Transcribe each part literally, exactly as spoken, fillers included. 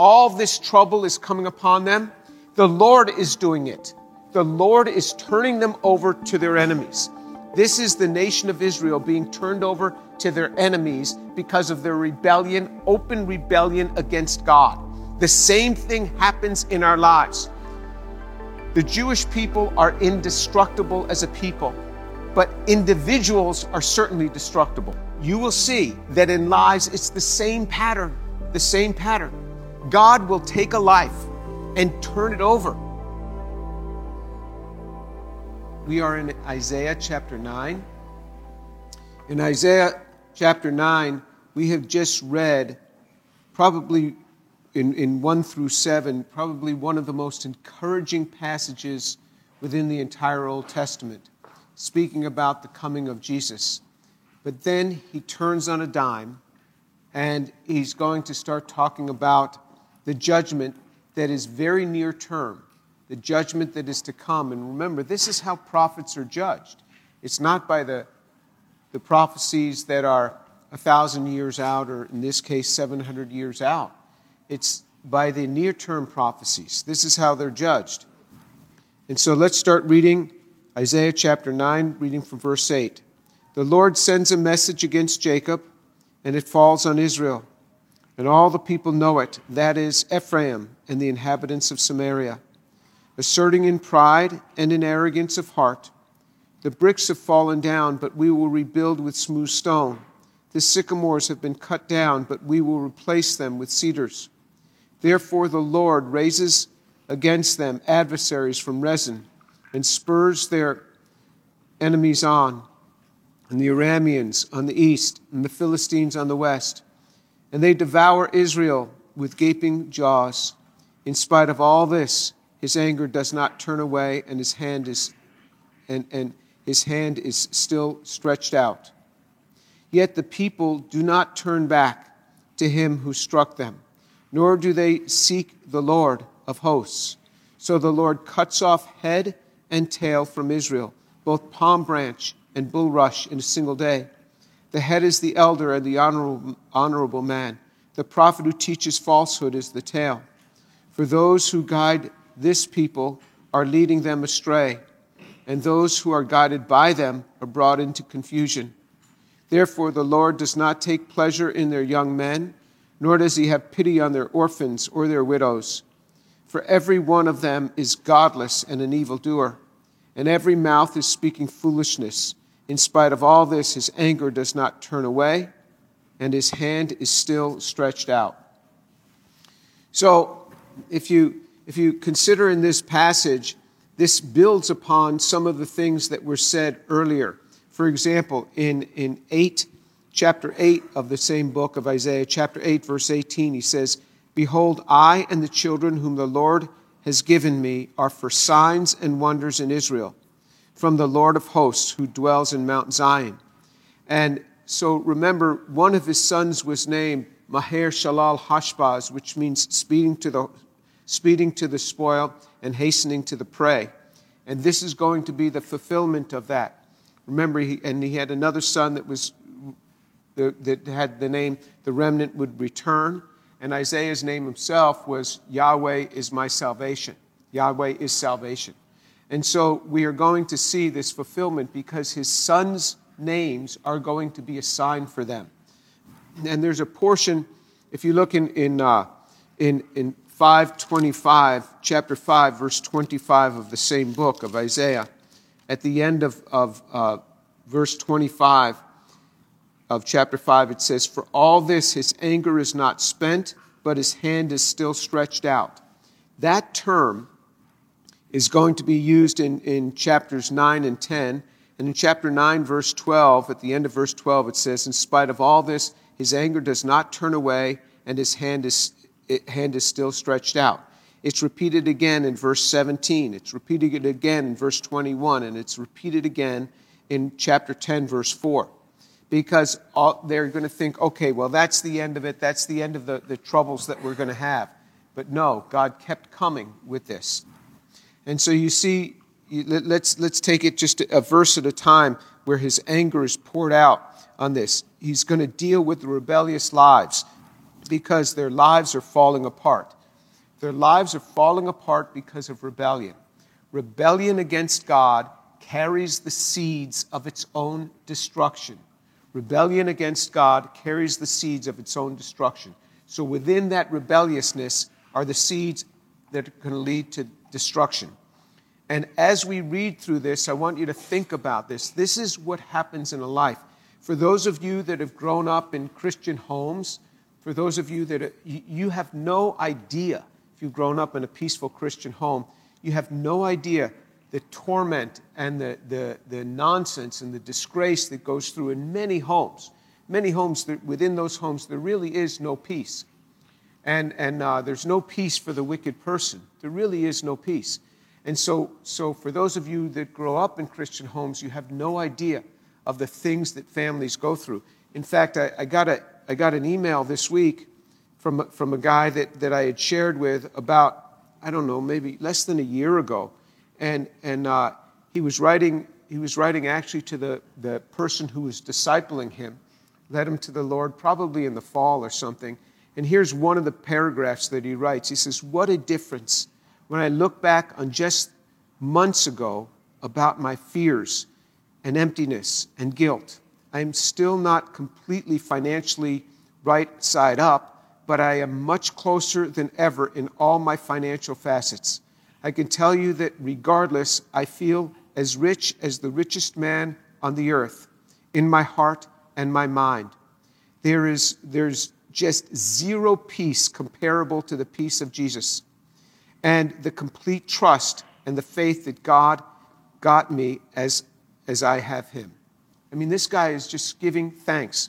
all this trouble is coming upon them, the Lord is doing it. The Lord is turning them over to their enemies. This is the nation of Israel being turned over to their enemies because of their rebellion, open rebellion against God. The same thing happens in our lives. The Jewish people are indestructible as a people, but individuals are certainly destructible. You will see that in lives, it's the same pattern, the same pattern. God will take a life and turn it over. We are in Isaiah chapter nine. In Isaiah chapter nine, we have just read, probably in, in one through seven, probably one of the most encouraging passages within the entire Old Testament, speaking about the coming of Jesus. But then he turns on a dime, and he's going to start talking about the judgment that is very near term, the judgment that is to come. And remember, this is how prophets are judged. It's not by the, the prophecies that are a thousand years out, or in this case, seven hundred years out. It's by the near-term prophecies. This is how they're judged. And so let's start reading Isaiah chapter nine, reading from verse eight. The Lord sends a message against Jacob, and it falls on Israel. And all the people know it, that is, Ephraim and the inhabitants of Samaria, asserting in pride and in arrogance of heart, the bricks have fallen down, but we will rebuild with smooth stone. The sycamores have been cut down, but we will replace them with cedars. Therefore the Lord raises against them adversaries from Rezin, and spurs their enemies on, and the Arameans on the east, and the Philistines on the west. And they devour Israel with gaping jaws. In spite of all this, his anger does not turn away, and his hand is and, and his hand is still stretched out. Yet the people do not turn back to him who struck them, nor do they seek the Lord of hosts. So the Lord cuts off head and tail from Israel, both palm branch and bulrush in a single day. The head is the elder and the honorable, honorable man. The prophet who teaches falsehood is the tail. For those who guide this people are leading them astray, and those who are guided by them are brought into confusion. Therefore the Lord does not take pleasure in their young men, nor does he have pity on their orphans or their widows. For every one of them is godless and an evildoer, and every mouth is speaking foolishness. In spite of all this, his anger does not turn away, and his hand is still stretched out. So, if you if you consider in this passage, this builds upon some of the things that were said earlier. For example, in, in eight, chapter eight of the same book of Isaiah, chapter eight, verse eighteen, he says, Behold, I and the children whom the Lord has given me are for signs and wonders in Israel, from the Lord of hosts who dwells in Mount Zion. And so remember, one of his sons was named Maher Shalal Hashbaz, which means speeding to the speeding to the spoil and hastening to the prey. And this is going to be the fulfillment of that. Remember, he, and he had another son that was that had the name, the remnant would return. And Isaiah's name himself was Yahweh is my salvation. Yahweh is salvation. And so we are going to see this fulfillment because his sons' names are going to be a sign for them. And there's a portion, if you look in in uh, in, in five twenty-five, chapter five, verse twenty-five of the same book of Isaiah, at the end of, of uh, verse twenty-five of chapter five, it says, For all this his anger is not spent, but his hand is still stretched out. That term is going to be used in, in chapters nine and ten. And in chapter nine, verse twelve, at the end of verse twelve, it says, In spite of all this, his anger does not turn away, and his hand is, hand is still stretched out. It's repeated again in verse seventeen. It's repeated again in verse twenty-one. And it's repeated again in chapter ten, verse four. Because all, they're going to think, okay, well, that's the end of it. That's the end of the, the troubles that we're going to have. But no, God kept coming with this. And so you see, let's let's take it just a verse at a time where his anger is poured out on this. He's going to deal with the rebellious lives. because their lives are falling apart. Their lives are falling apart because of rebellion. Rebellion against God carries the seeds of its own destruction. Rebellion against God carries the seeds of its own destruction. So within that rebelliousness are the seeds that are going to lead to destruction. And as we read through this, I want you to think about this. This is what happens in a life. For those of you that have grown up in Christian homes, for those of you that are, you have no idea, if you've grown up in a peaceful Christian home, you have no idea the torment and the, the, the nonsense and the disgrace that goes through in many homes. Many homes, within those homes, there really is no peace. And, and uh, there's no peace for the wicked person. There really is no peace. And so, so for those of you that grow up in Christian homes, you have no idea of the things that families go through. In fact, I, I, got, a, I got an email this week from, from a guy that, that I had shared with about, I don't know, maybe less than a year ago. And, and uh, he was writing, he was writing actually to the, the person who was discipling him, led him to the Lord, probably in the fall or something. And here's one of the paragraphs that he writes. He says, "What a difference when I look back on just months ago about my fears and emptiness and guilt. I am still not completely financially right side up, but I am much closer than ever in all my financial facets. I can tell you that regardless, I feel as rich as the richest man on the earth in my heart and my mind. There is, there's just zero peace comparable to the peace of Jesus and the complete trust and the faith that God got me as, as I have him." I mean, this guy is just giving thanks.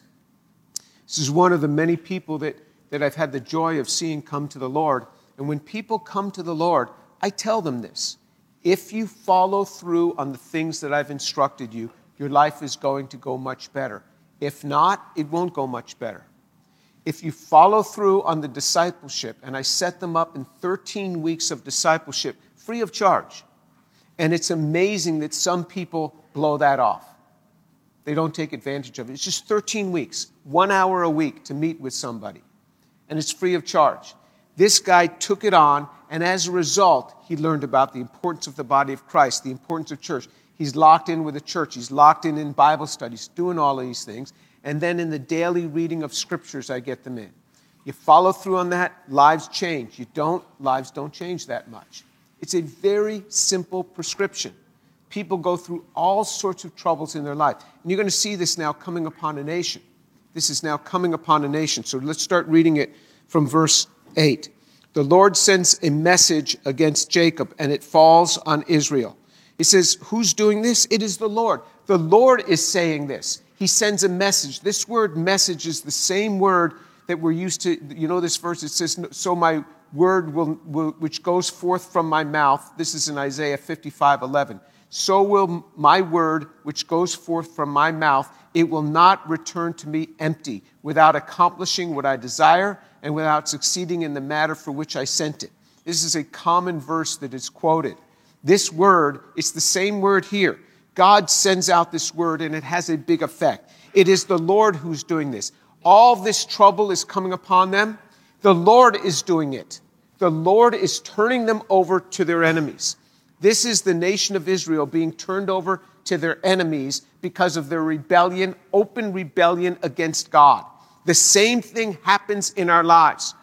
This is one of the many people that, that I've had the joy of seeing come to the Lord. And when people come to the Lord, I tell them this: if you follow through on the things that I've instructed you, your life is going to go much better. If not, it won't go much better. If you follow through on the discipleship, and I set them up in thirteen weeks of discipleship, free of charge. And it's amazing that some people blow that off. They don't take advantage of it. It's just thirteen weeks, one hour a week to meet with somebody. And it's free of charge. This guy took it on, and as a result, he learned about the importance of the body of Christ, the importance of church. He's locked in with the church. He's locked in in Bible studies, doing all of these things. And then in the daily reading of scriptures, I get them in. You follow through on that, lives change. You don't, lives don't change that much. It's a very simple prescription. People go through all sorts of troubles in their life. And you're going to see this now coming upon a nation. This is now coming upon a nation. So let's start reading it from verse eight. "The Lord sends a message against Jacob, and it falls on Israel." He says, who's doing this? It is the Lord. The Lord is saying this. He sends a message. This word message is the same word that we're used to. You know this verse, it says, "So my word will, will which goes forth from my mouth." This is in Isaiah fifty-five eleven. "So will my word which goes forth from my mouth, it will not return to me empty, without accomplishing what I desire and without succeeding in the matter for which I sent it." This is a common verse that is quoted. This word, it's the same word here. God sends out this word, and it has a big effect. It is the Lord who's doing this. All this trouble is coming upon them. The Lord is doing it. The Lord is turning them over to their enemies. This is the nation of Israel being turned over to their enemies because of their rebellion, open rebellion against God. The same thing happens in our lives.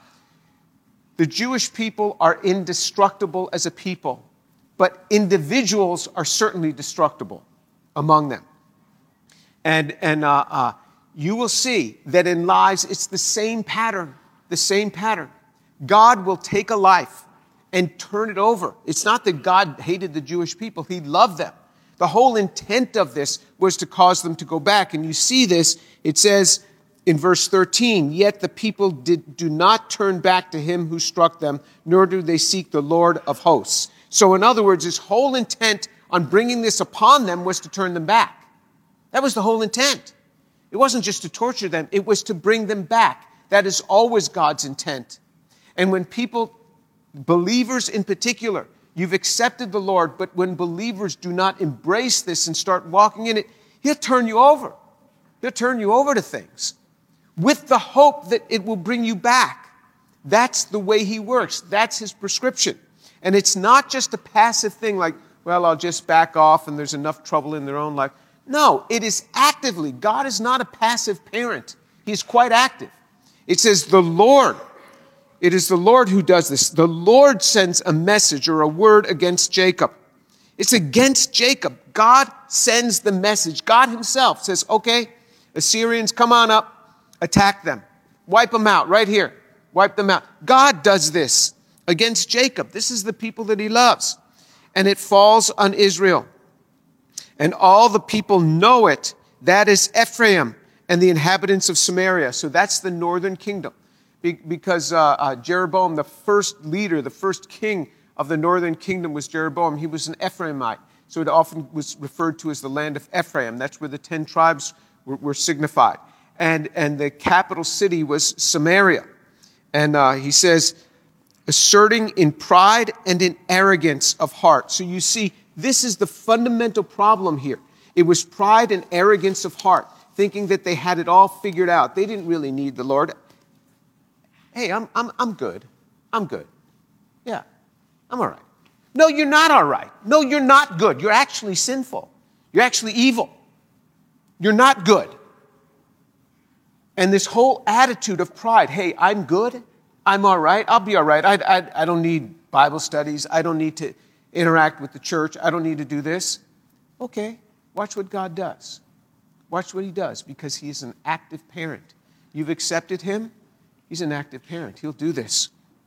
The Jewish people are indestructible as a people, but individuals are certainly destructible among them. And, and uh, uh, you will see that in lives, it's the same pattern, the same pattern. God will take a life and turn it over. It's not that God hated the Jewish people. He loved them. The whole intent of this was to cause them to go back. And you see this, it says in verse thirteen, "Yet the people did, do not turn back to him who struck them, nor do they seek the Lord of hosts." So in other words, his whole intent on bringing this upon them was to turn them back. That was the whole intent. It wasn't just to torture them. It was to bring them back. That is always God's intent. And when people, believers in particular, you've accepted the Lord, but when believers do not embrace this and start walking in it, he'll turn you over. He'll turn you over to things. with the hope that it will bring you back. That's the way he works. That's his prescription. And it's not just a passive thing like, well, I'll just back off and there's enough trouble in their own life. No, it is actively. God is not a passive parent. He's quite active. It says the Lord. It is the Lord who does this. The Lord sends a message or a word against Jacob. It's against Jacob. God sends the message. God himself says, okay, Assyrians, come on up, attack them. Wipe them out right here. Wipe them out. God does this against Jacob. This is the people that he loves. And it falls on Israel. And all the people know it. That is Ephraim and the inhabitants of Samaria. So that's the northern kingdom. Because uh, uh, Jeroboam, the first leader, the first king of the northern kingdom was Jeroboam. He was an Ephraimite. So it often was referred to as the land of Ephraim. That's where the ten tribes were, were signified. And, and the capital city was Samaria. And uh, he says, asserting in pride and in arrogance of heart. So you see, this is the fundamental problem here. It was pride and arrogance of heart, thinking that they had it all figured out. They didn't really need the Lord. Hey, I'm, I'm, I'm good. I'm good. Yeah, I'm all right. No, you're not all right. No, you're not good. You're actually sinful. You're actually evil. You're not good. And this whole attitude of pride, hey, I'm good. I'm all right. I'll be all right. I, I, I don't need Bible studies. I don't need to interact with the church. I don't need to do this. Okay, watch what God does. Watch what he does, because he is an active parent. You've accepted him. He's an active parent. He'll do this.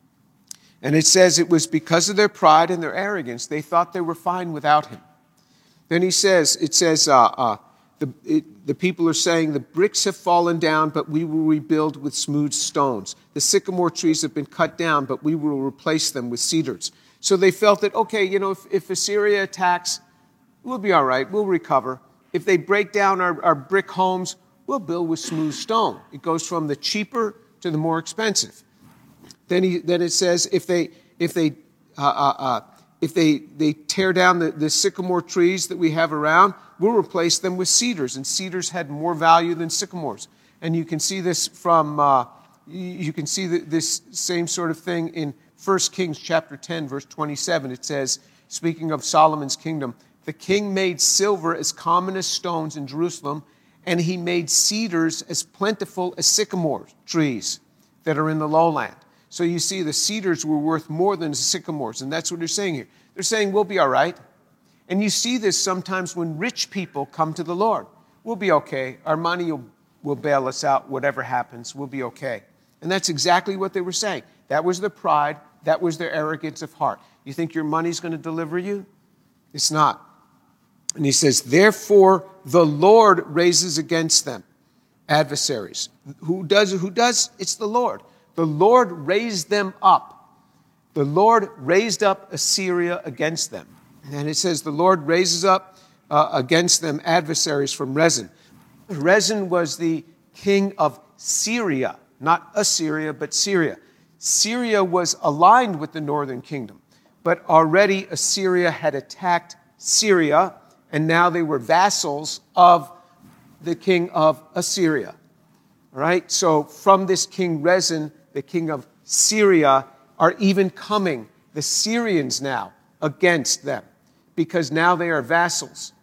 And it says it was because of their pride and their arrogance. They thought they were fine without him. Then he says, it says, uh, uh, the, it, the people are saying, the bricks have fallen down, but we will rebuild with smooth stones. The sycamore trees have been cut down, but we will replace them with cedars. So they felt that, okay, you know, if, if Assyria attacks, we'll be all right. We'll recover. If they break down our, our brick homes, we'll build with smooth stone. It goes from the cheaper to the more expensive. Then he, then it says if they if they uh, uh, uh, if they they tear down the, the sycamore trees that we have around, we'll replace them with cedars. And cedars had more value than sycamores. And you can see this from uh, you can see this same sort of thing in First Kings chapter ten, verse twenty-seven. It says, speaking of Solomon's kingdom, the king made silver as common as stones in Jerusalem, and he made cedars as plentiful as sycamore trees that are in the lowland. So you see, the cedars were worth more than the sycamores, and that's what they're saying here. They're saying, we'll be all right. And you see this sometimes when rich people come to the Lord. We'll be okay. Our money will, will bail us out. Whatever happens, we'll be okay. And that's exactly what they were saying. That was their pride. That was their arrogance of heart. You think your money's going to deliver you? It's not. And he says, therefore, the Lord raises against them adversaries. Who does? Who does? It's the Lord. The Lord raised them up. The Lord raised up Assyria against them. And it says the Lord raises up uh, against them adversaries from Rezin. Rezin was the king of Syria, not Assyria, but Syria. Syria was aligned with the northern kingdom, but already Assyria had attacked Syria, and now they were vassals of the king of Assyria. All right? So from this king Rezin, the king of Syria, are even coming, the Syrians now, against them, because now they are vassals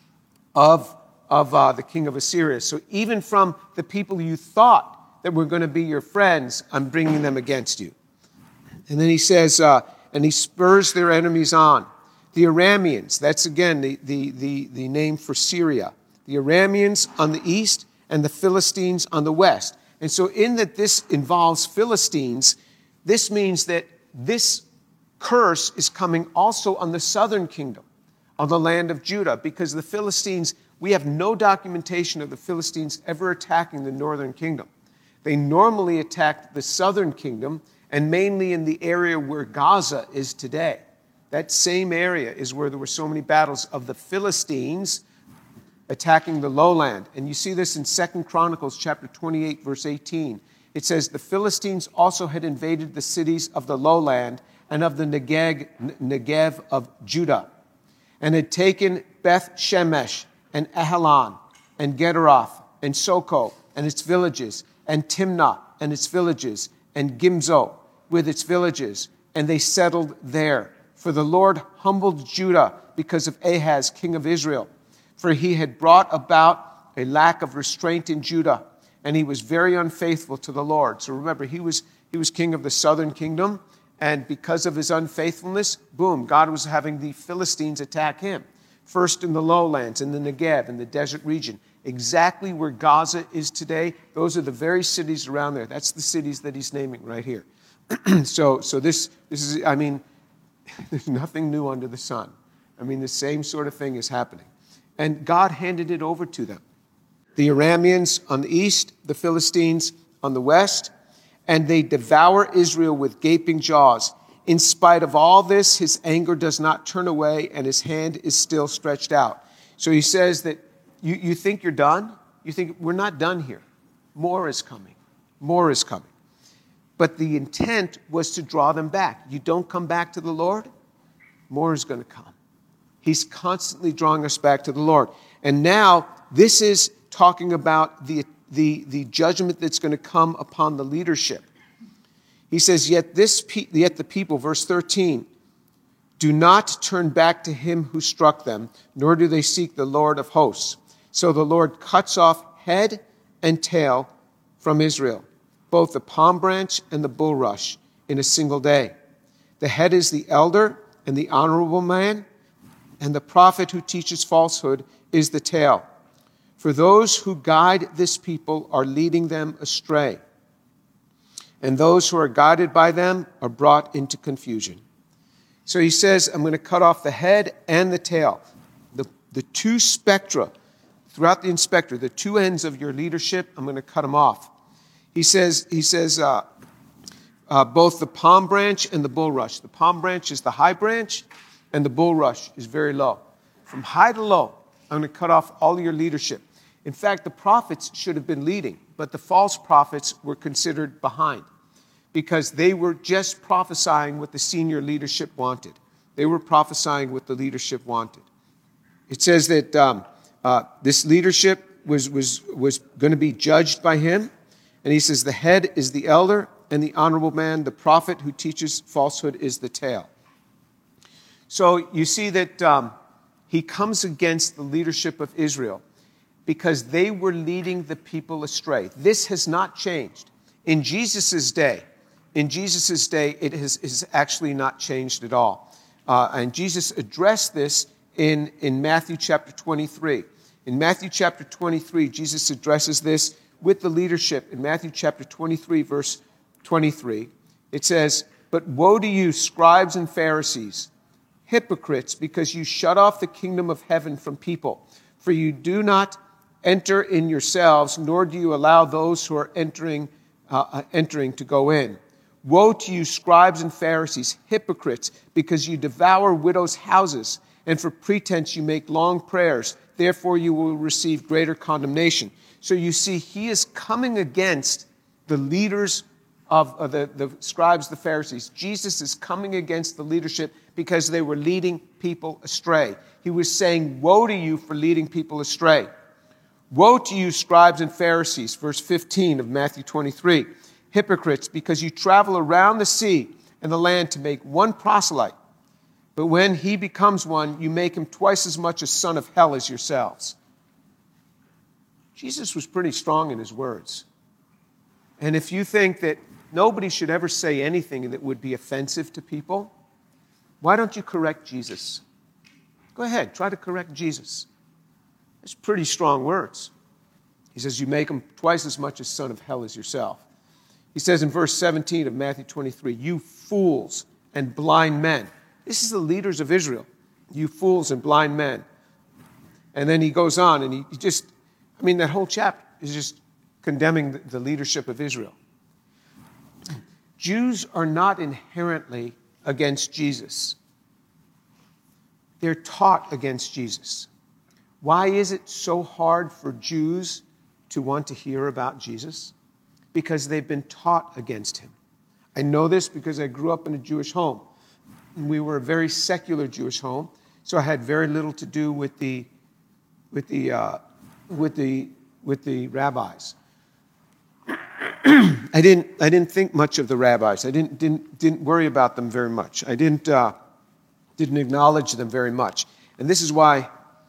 of, of uh, the king of Assyria. So even from the people you thought that were going to be your friends, I'm bringing them against you. And then he says, uh, and he spurs their enemies on. The Arameans, that's again the, the, the, the name for Syria. The Arameans on the east and the Philistines on the west. And so in that this involves Philistines, this means that this curse is coming also on the southern kingdom, on the land of Judah, because the Philistines, we have no documentation of the Philistines ever attacking the northern kingdom. They normally attacked the southern kingdom, and mainly in the area where Gaza is today. That same area is where there were so many battles of the Philistines attacking the lowland. And you see this in Second Chronicles chapter twenty-eight, verse eighteen. It says, the Philistines also had invaded the cities of the lowland and of the Negev, Negev of Judah, and had taken Beth Shemesh and Ahalan and Gederoth and Soko and its villages, and Timnah and its villages, and Gimzo with its villages, and they settled there. For the Lord humbled Judah because of Ahaz, king of Israel, for he had brought about a lack of restraint in Judah, and he was very unfaithful to the Lord. So remember, he was, he was king of the southern kingdom, and because of his unfaithfulness, boom, God was having the Philistines attack him. First in the lowlands, in the Negev, in the desert region. Exactly where Gaza is today, those are the very cities around there. That's the cities that he's naming right here. so so this, this is, I mean, there's nothing new under the sun. I mean, the same sort of thing is happening. And God handed it over to them. The Arameans on the east, the Philistines on the west, and they devour Israel with gaping jaws. In spite of all this, his anger does not turn away, and his hand is still stretched out. So he says that you, you think you're done? You think, we're not done here. More is coming. More is coming. But the intent was to draw them back. You don't come back to the Lord, more is going to come. He's constantly drawing us back to the Lord. And now, this is talking about the, the, the judgment that's going to come upon the leadership. He says, yet, this pe- yet the people, verse thirteen, do not turn back to him who struck them, nor do they seek the Lord of hosts. So the Lord cuts off head and tail from Israel, both the palm branch and the bulrush, in a single day. The head is the elder and the honorable man, and the prophet who teaches falsehood is the tail. For those who guide this people are leading them astray, and those who are guided by them are brought into confusion. So he says, I'm going to cut off the head and the tail. The, the two spectra, throughout the inspector, the two ends of your leadership, I'm going to cut them off. He says, he says uh, uh, both the palm branch and the bulrush. The palm branch is the high branch, and the bulrush is very low. From high to low, I'm going to cut off all your leadership. In fact, the prophets should have been leading, but the false prophets were considered behind because they were just prophesying what the senior leadership wanted. They were prophesying what the leadership wanted. It says that um, uh, this leadership was, was, was going to be judged by him. And he says the head is the elder and the honorable man. The prophet who teaches falsehood is the tail. So you see that um, he comes against the leadership of Israel because they were leading the people astray. This has not changed. In Jesus' day, in Jesus' day, it has, has actually not changed at all. Uh, and Jesus addressed this in, in Matthew chapter twenty-three. In Matthew chapter twenty-three, Jesus addresses this with the leadership. In Matthew chapter twenty-three, verse twenty-three, it says, but woe to you, scribes and Pharisees, hypocrites, because you shut off the kingdom of heaven from people. For you do not enter in yourselves, nor do you allow those who are entering, uh, entering to go in. Woe to you, scribes and Pharisees, hypocrites, because you devour widows' houses, and for pretense you make long prayers. Therefore you will receive greater condemnation. So you see, he is coming against the leaders of uh, the, the scribes, the Pharisees. Jesus is coming against the leadership because they were leading people astray. He was saying, woe to you for leading people astray. Woe to you, scribes and Pharisees, verse fifteen of Matthew twenty-three. Hypocrites, because you travel around the sea and the land to make one proselyte. But when he becomes one, you make him twice as much a son of hell as yourselves. Jesus was pretty strong in his words. And if you think that nobody should ever say anything that would be offensive to people, why don't you correct Jesus? Go ahead, try to correct Jesus. It's pretty strong words. He says, you make him twice as much a son of hell as yourself. He says in verse seventeen of Matthew twenty-three, you fools and blind men. This is the leaders of Israel. You fools and blind men. And then he goes on and he, he just, I mean, that whole chapter is just condemning the, the leadership of Israel. Jews are not inherently against Jesus. They're taught against Jesus. Why is it so hard for Jews to want to hear about Jesus? Because they've been taught against him. I know this because I grew up in a Jewish home. We were a very secular Jewish home, so I had very little to do with the, with the, uh, with the, with the rabbis. I didn't I didn't think much of the rabbis. I didn't didn't didn't worry about them very much. I didn't uh, didn't acknowledge them very much. And this is why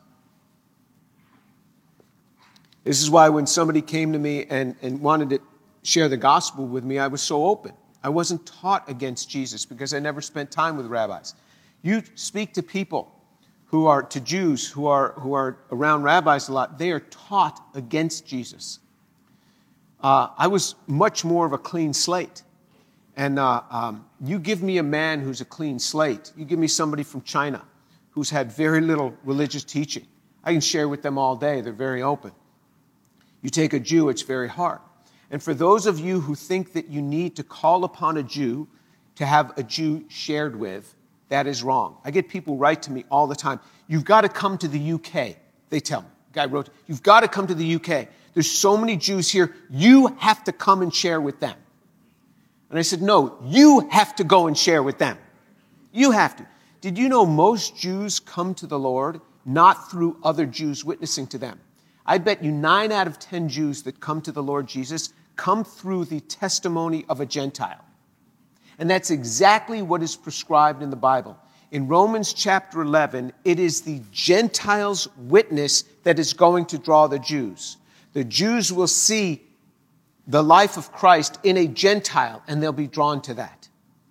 this is why when somebody came to me and, and wanted to share the gospel with me, I was so open. I wasn't taught against Jesus because I never spent time with rabbis. You speak to people who are to Jews who are who are around rabbis a lot, they are taught against Jesus. Uh, I was much more of a clean slate. And uh, um, you give me a man who's a clean slate. You give me somebody from China who's had very little religious teaching. I can share with them all day. They're very open. You take a Jew, it's very hard. And for those of you who think that you need to call upon a Jew to have a Jew shared with, that is wrong. I get people write to me all the time. You've got to come to the U K, they tell me. Guy wrote, you've got to come to the U K. There's so many Jews here. You have to come and share with them. And I said, no, you have to go and share with them. You have to. Did you know most Jews come to the Lord not through other Jews witnessing to them? I bet you nine out of ten Jews that come to the Lord Jesus come through the testimony of a Gentile. And that's exactly what is prescribed in the Bible. In Romans chapter eleven, it is the Gentiles' witness that is going to draw the Jews. The Jews will see the life of Christ in a Gentile, and they'll be drawn to that.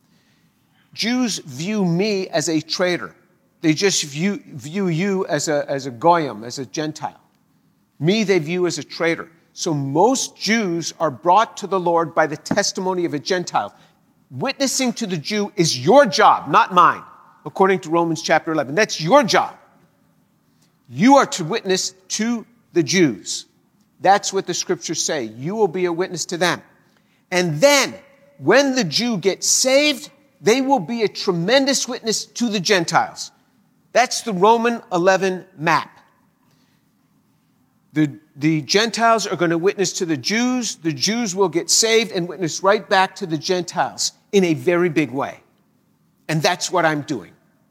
Jews view me as a traitor. They just view, view you as a, as a goyim, as a Gentile. Me, they view as a traitor. So most Jews are brought to the Lord by the testimony of a Gentile. Witnessing to the Jew is your job, not mine, according to Romans chapter eleven. That's your job. You are to witness to the Jews. That's what the scriptures say. You will be a witness to them. And then, when the Jew gets saved, they will be a tremendous witness to the Gentiles. That's the Roman eleven map. The, the Gentiles are going to witness to the Jews. The Jews will get saved and witness right back to the Gentiles in a very big way. And that's what I'm doing.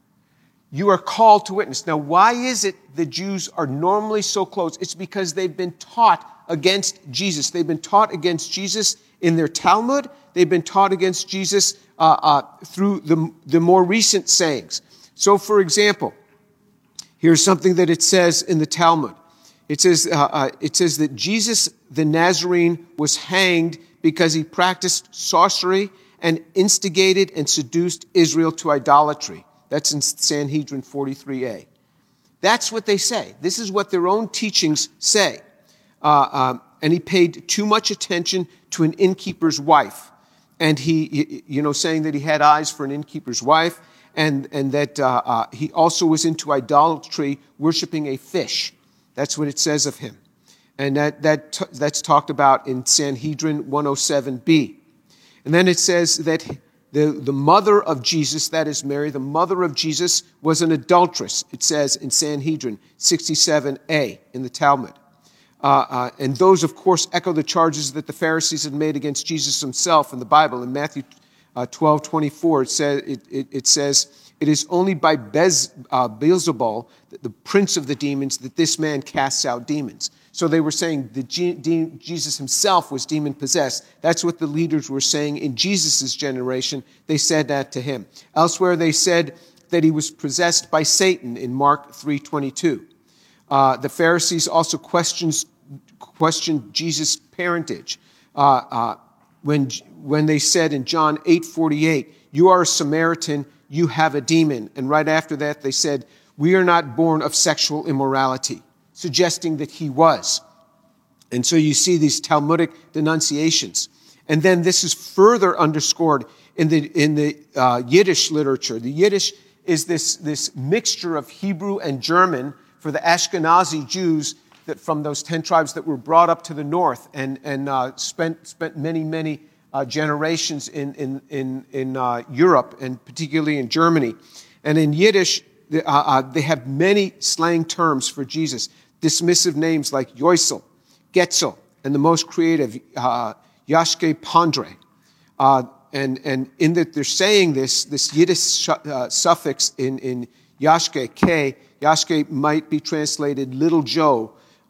You are called to witness. Now, why is it the Jews are normally so close? It's because they've been taught against Jesus. They've been taught against Jesus in their Talmud. They've been taught against Jesus uh, uh, through the, the more recent sayings. So, for example, here's something that it says in the Talmud. It says, uh, uh, it says that Jesus the Nazarene was hanged because he practiced sorcery and instigated and seduced Israel to idolatry. That's in Sanhedrin forty-three a. That's what they say. This is what their own teachings say. Uh, um, and he paid too much attention to an innkeeper's wife. And he, you know, saying that he had eyes for an innkeeper's wife, and, and that uh, uh, he also was into idolatry, worshiping a fish. That's what it says of him. And that, that t- that's talked about in Sanhedrin one oh seven b. And then it says that the, the mother of Jesus, that is Mary, the mother of Jesus, was an adulteress, it says in Sanhedrin sixty-seven a in the Talmud. Uh, uh, and those, of course, echo the charges that the Pharisees had made against Jesus himself in the Bible. In Matthew uh, twelve twenty-four, it says, it, it, it says, it is only by Bez, uh, Beelzebul, the prince of the demons, that this man casts out demons. So they were saying that G- de- Jesus himself was demon-possessed. That's what the leaders were saying in Jesus' generation. They said that to him. Elsewhere, they said that he was possessed by Satan in Mark three twenty-two. Uh, the Pharisees also questions, questioned Jesus' parentage. Uh, uh, when, when they said in John eight forty-eight, you are a Samaritan, you have a demon. And right after that, they said, we are not born of sexual immorality, suggesting that he was. And so you see these Talmudic denunciations. And then this is further underscored in the, in the uh, Yiddish literature. The Yiddish is this, this mixture of Hebrew and German for the Ashkenazi Jews that from those ten tribes that were brought up to the north and, and uh, spent, spent many, many uh, generations in, in, in, in uh, Europe, and particularly in Germany. And in Yiddish, uh, uh, they have many slang terms for Jesus, dismissive names like Yoisel, Getzel, and the most creative, uh, Yashke Pandre. Uh, and, and in that they're saying this, this Yiddish uh, suffix in, in Yashke, K, Yashke might be translated little Joe,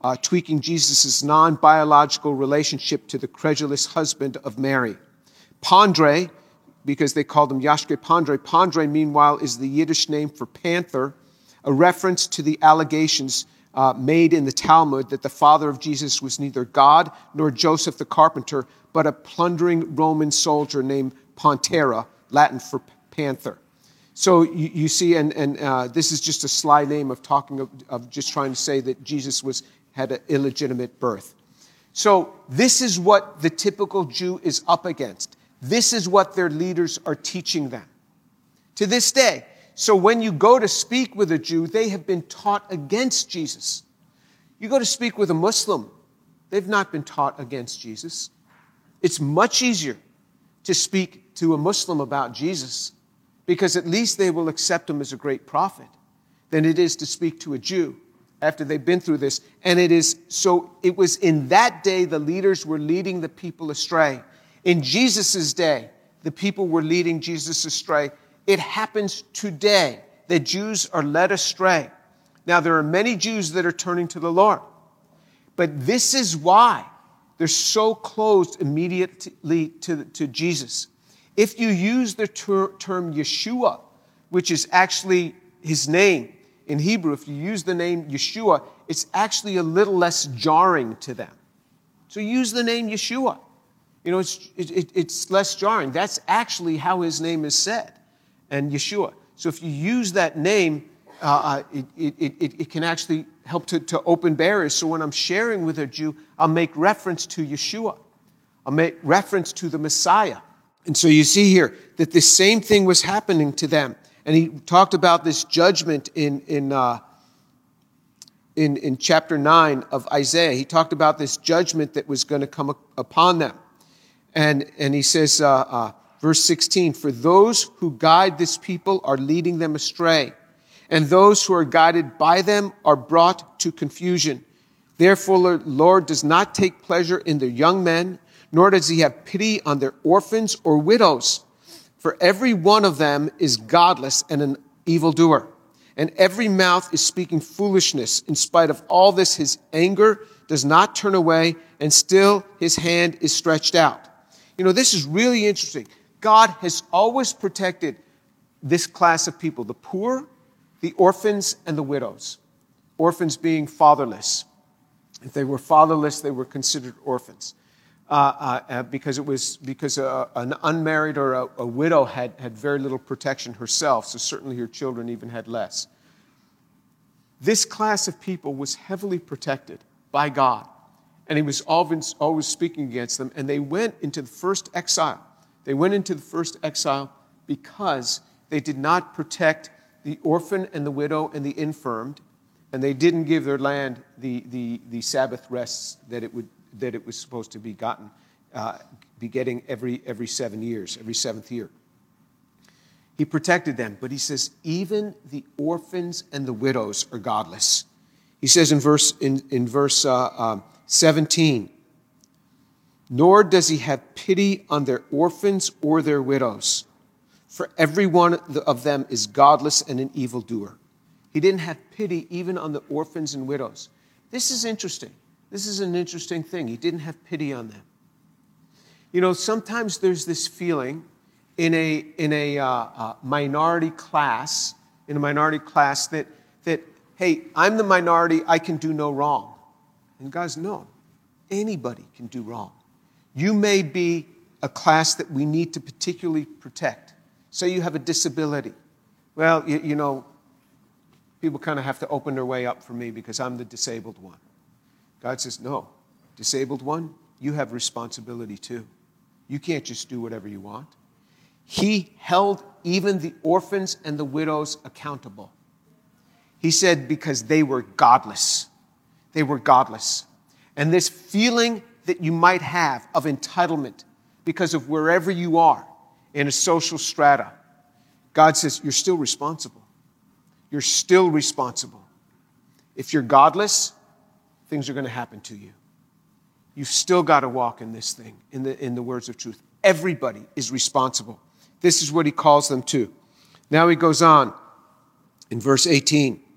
uh, tweaking Jesus' non-biological relationship to the credulous husband of Mary. Pandre, because they called him Yashke Pandre, Pandre, meanwhile, is the Yiddish name for panther, a reference to the allegations uh, made in the Talmud that the father of Jesus was neither God nor Joseph the carpenter, but a plundering Roman soldier named Pantera, Latin for panther. So you, you see, and, and uh, this is just a sly name of talking of, of just trying to say that Jesus was had an illegitimate birth. So this is what the typical Jew is up against. This is what their leaders are teaching them to this day. So when you go to speak with a Jew, they have been taught against Jesus. You go to speak with a Muslim, they've not been taught against Jesus. It's much easier to speak to a Muslim about Jesus because at least they will accept him as a great prophet than it is to speak to a Jew after they've been through this. And it is so it was in that day the leaders were leading the people astray. In Jesus' day, the people were leading Jesus astray. It happens today that Jews are led astray. Now, there are many Jews that are turning to the Lord. But this is why they're so closed immediately to, to Jesus. If you use the ter- term Yeshua, which is actually his name in Hebrew, if you use the name Yeshua, it's actually a little less jarring to them. So use the name Yeshua. You know, it's, it, it's less jarring. That's actually how his name is said, and Yeshua. So if you use that name, uh, it, it, it, it can actually help to, to open barriers. So when I'm sharing with a Jew, I'll make reference to Yeshua. I'll make reference to the Messiah. And so you see here that the same thing was happening to them. And he talked about this judgment in, in, uh, in, in chapter nine of Isaiah. He talked about this judgment that was going to come upon them. And, and he says, uh, uh, verse sixteen, for those who guide this people are leading them astray, and those who are guided by them are brought to confusion. Therefore, the Lord does not take pleasure in their young men, nor does he have pity on their orphans or widows. For every one of them is godless and an evildoer, and every mouth is speaking foolishness. In spite of all this, his anger does not turn away, and still his hand is stretched out. You know, this is really interesting. God has always protected this class of people, the poor, the orphans, and the widows. Orphans being fatherless. If they were fatherless, they were considered orphans. Uh, uh, because it was because uh, an unmarried or a, a widow had, had very little protection herself, so certainly her children even had less. This class of people was heavily protected by God. And he was always, always speaking against them. And they went into the first exile. They went into the first exile because they did not protect the orphan and the widow and the infirmed. And they didn't give their land the, the, the Sabbath rests that it would that it was supposed to be gotten, uh, be getting every, every seven years, every seventh year. He protected them. But he says, even the orphans and the widows are godless. He says in verse, in, in verse uh, uh, seventeen, nor does he have pity on their orphans or their widows, for every one of them is godless and an evildoer. He didn't have pity even on the orphans and widows. This is interesting. This is an interesting thing. He didn't have pity on them. You know, sometimes there's this feeling in a in a uh, uh, minority class, in a minority class that that hey, I'm the minority, I can do no wrong. And God says, no, anybody can do wrong. You may be a class that we need to particularly protect. Say you have a disability. Well, you, you know, people kind of have to open their way up for me because I'm the disabled one. God says, no, disabled one, you have responsibility too. You can't just do whatever you want. He held even the orphans and the widows accountable. He said because they were godless. They were godless. And this feeling that you might have of entitlement because of wherever you are in a social strata, God says, you're still responsible. You're still responsible. If you're godless, things are going to happen to you. You've still got to walk in this thing, in the, in the words of truth. Everybody is responsible. This is what he calls them to. Now he goes on in verse eighteen.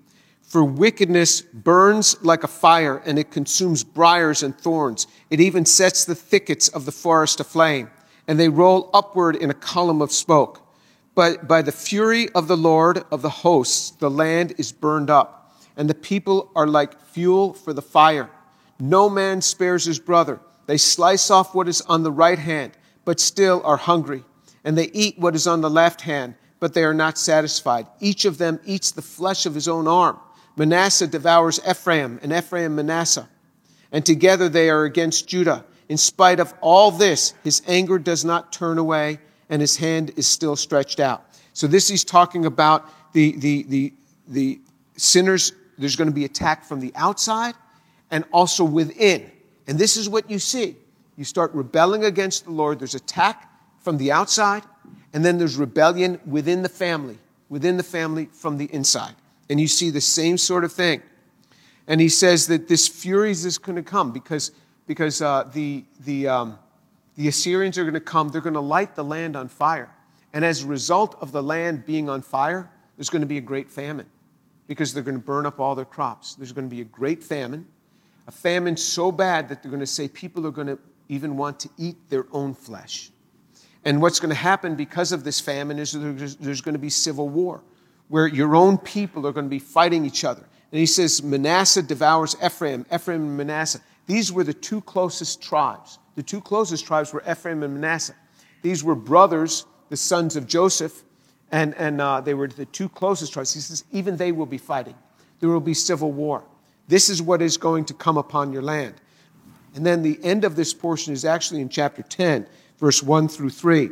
For wickedness burns like a fire, and it consumes briars and thorns. It even sets the thickets of the forest aflame, and they roll upward in a column of smoke. But by the fury of the Lord of the hosts, the land is burned up, and the people are like fuel for the fire. No man spares his brother. They slice off what is on the right hand, but still are hungry. And they eat what is on the left hand, but they are not satisfied. Each of them eats the flesh of his own arm. Manasseh devours Ephraim, and Ephraim Manasseh. And together they are against Judah. In spite of all this, his anger does not turn away, and his hand is still stretched out. So this he's talking about the, the, the, the sinners. There's going to be attack from the outside and also within. And this is what you see. You start rebelling against the Lord. There's attack from the outside, and then there's rebellion within the family, within the family from the inside. And you see the same sort of thing. And he says that this fury is going to come because, because uh, the, the, um, the Assyrians are going to come. They're going to light the land on fire. And as a result of the land being on fire, there's going to be a great famine because they're going to burn up all their crops. There's going to be a great famine, a famine so bad that they're going to say people are going to even want to eat their own flesh. And what's going to happen because of this famine is there's, there's going to be civil war, where your own people are going to be fighting each other. And he says, Manasseh devours Ephraim, Ephraim and Manasseh. These were the two closest tribes. The two closest tribes were Ephraim and Manasseh. These were brothers, the sons of Joseph, and, and uh, they were the two closest tribes. He says, even they will be fighting. There will be civil war. This is what is going to come upon your land. And then the end of this portion is actually in chapter ten, verse one through three.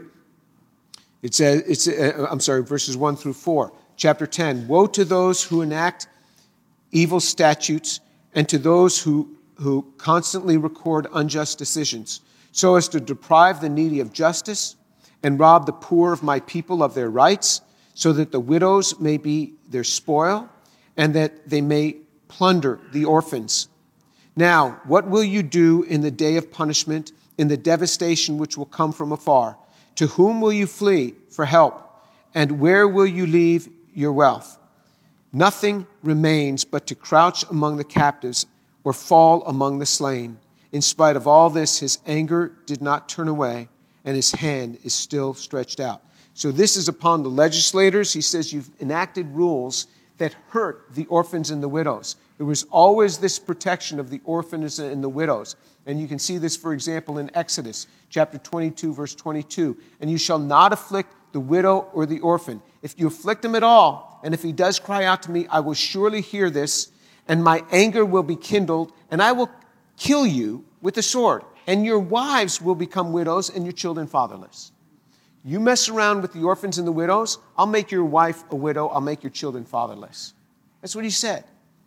It says, it's, uh, I'm sorry, verses one through four. Chapter ten, woe to those who enact evil statutes and to those who, who constantly record unjust decisions, so as to deprive the needy of justice and rob the poor of my people of their rights, so that the widows may be their spoil and that they may plunder the orphans. Now, what will you do in the day of punishment, in the devastation which will come from afar? To whom will you flee for help? And where will you leave your wealth? Nothing remains but to crouch among the captives or fall among the slain. In spite of all this, his anger did not turn away, and his hand is still stretched out. So this is upon the legislators. He says you've enacted rules that hurt the orphans and the widows. There was always this protection of the orphans and the widows. And you can see this, for example, in Exodus chapter twenty-two, verse twenty-two. And you shall not afflict the widow or the orphan. If you afflict him at all, and if he does cry out to me, I will surely hear this, and my anger will be kindled, and I will kill you with the sword. And your wives will become widows, and your children fatherless. You mess around with the orphans and the widows, I'll make your wife a widow, I'll make your children fatherless. That's what he said.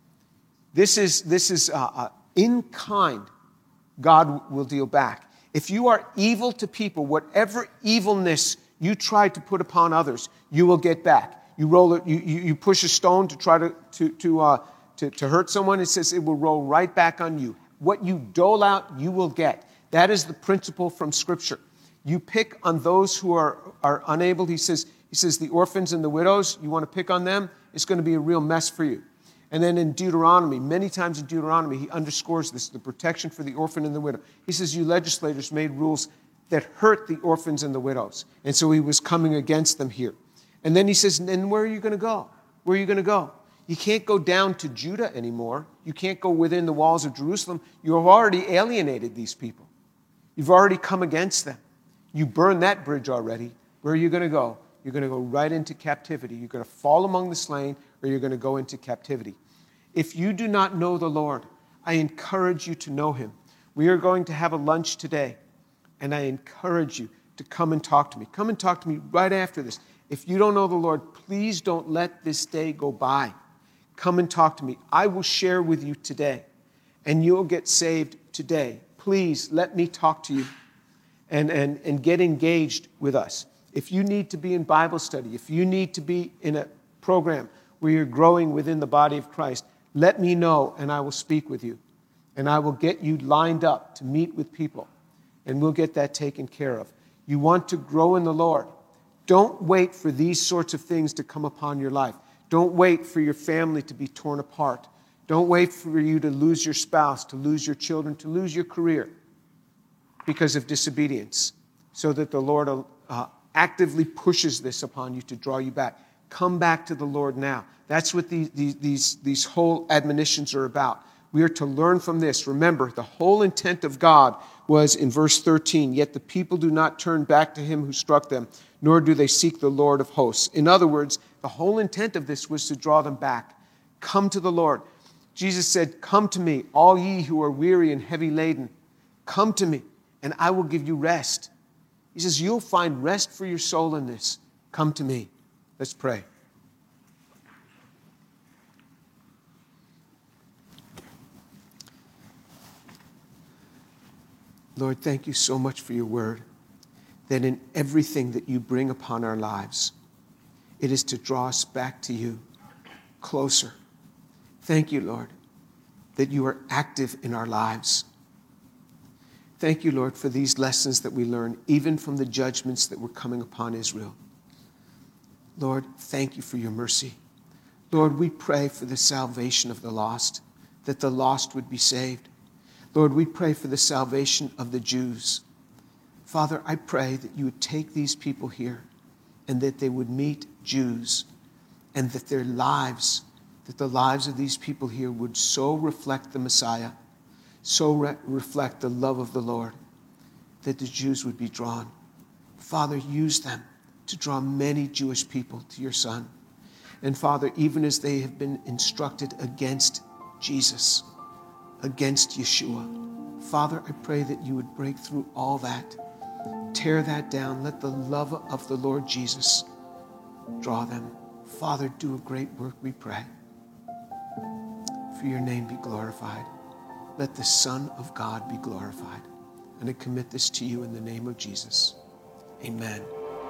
This is, this is uh, uh, in kind, God will deal back. If you are evil to people, whatever evilness you try to put upon others, you will get back. You roll it, you, you, you push a stone to try to, to, to, uh, to, to hurt someone, it says it will roll right back on you. What you dole out, you will get. That is the principle from Scripture. You pick on those who are, are unable. He says, he says, the orphans and the widows, you want to pick on them, it's going to be a real mess for you. And then in Deuteronomy, many times in Deuteronomy, he underscores this, the protection for the orphan and the widow. He says, you legislators made rules that hurt the orphans and the widows. And so he was coming against them here. And then he says, and where are you going to go? Where are you going to go? You can't go down to Judah anymore. You can't go within the walls of Jerusalem. You have already alienated these people. You've already come against them. You burned that bridge already. Where are you going to go? You're going to go right into captivity. You're going to fall among the slain, or you're going to go into captivity. If you do not know the Lord, I encourage you to know him. We are going to have a lunch today, and I encourage you to come and talk to me. Come and talk to me right after this. If you don't know the Lord, please don't let this day go by. Come and talk to me. I will share with you today, and you'll get saved today. Please let me talk to you and, and, and get engaged with us. If you need to be in Bible study, if you need to be in a program where you're growing within the body of Christ, let me know and I will speak with you. And I will get you lined up to meet with people. And we'll get that taken care of. You want to grow in the Lord. Don't wait for these sorts of things to come upon your life. Don't wait for your family to be torn apart. Don't wait for you to lose your spouse, to lose your children, to lose your career because of disobedience, so that the Lord uh, actively pushes this upon you to draw you back. Come back to the Lord now. That's what these, these, these whole admonitions are about. We are to learn from this. Remember, the whole intent of God was in verse thirteen, yet the people do not turn back to him who struck them, nor do they seek the Lord of hosts. In other words, the whole intent of this was to draw them back. Come to the Lord. Jesus said, come to me, all ye who are weary and heavy laden. Come to me, and I will give you rest. He says, you'll find rest for your soul in this. Come to me. Let's pray. Lord, thank you so much for your word, that in everything that you bring upon our lives, it is to draw us back to you, closer. Thank you, Lord, that you are active in our lives. Thank you, Lord, for these lessons that we learn, even from the judgments that were coming upon Israel. Lord, thank you for your mercy. Lord, we pray for the salvation of the lost, that the lost would be saved. Lord, we pray for the salvation of the Jews. Father, I pray that you would take these people here and that they would meet Jews, and that their lives, that the lives of these people here would so reflect the Messiah, so re- reflect the love of the Lord, that the Jews would be drawn. Father, use them to draw many Jewish people to your Son. And Father, even as they have been instructed against Jesus, against Yeshua, Father, I pray that you would break through all that, tear that down. Let the love of the Lord Jesus draw them. Father, do a great work, we pray. For your name be glorified. Let the Son of God be glorified. And I commit this to you in the name of Jesus. Amen.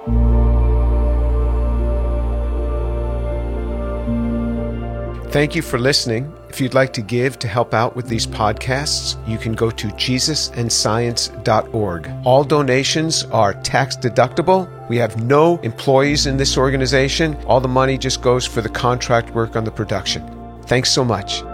Thank you for listening. If you'd like to give to help out with these podcasts, you can go to jesus and science dot org. All donations are tax deductible. We have no employees in this organization. All the money just goes for the contract work on the production. Thanks so much.